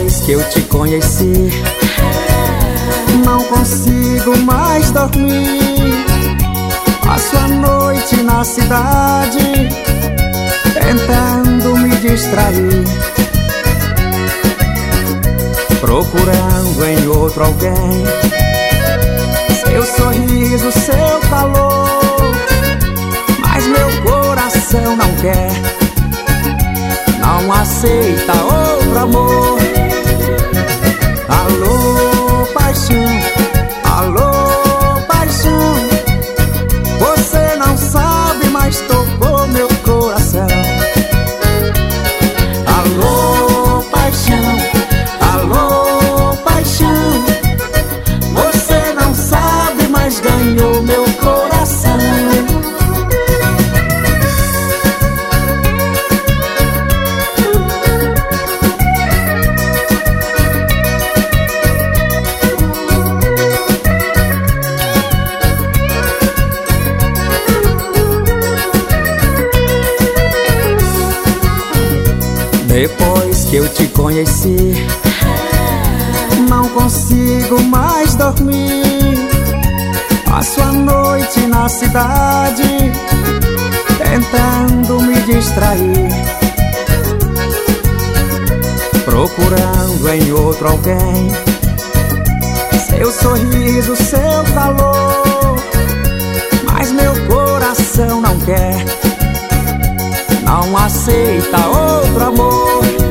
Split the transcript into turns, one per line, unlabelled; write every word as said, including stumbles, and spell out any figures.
Depois que eu te conheci, não consigo mais dormir. Passo a noite na cidade tentando me distrair, procurando em outro alguém seu sorriso, seu calor. Mas meu coração não quer, não aceita outro amor. Alô, paixão, alô, paixão, você não sabe, mas tocou meu coração. Alô, paixão, alô, paixão, você não sabe, mas ganhou meu coração. Depois que eu te conheci, não consigo mais dormir. Passo a noite na cidade tentando me distrair, procurando em outro alguém seu sorriso, seu calor. Mas meu coração não quer, não aceita outro amor.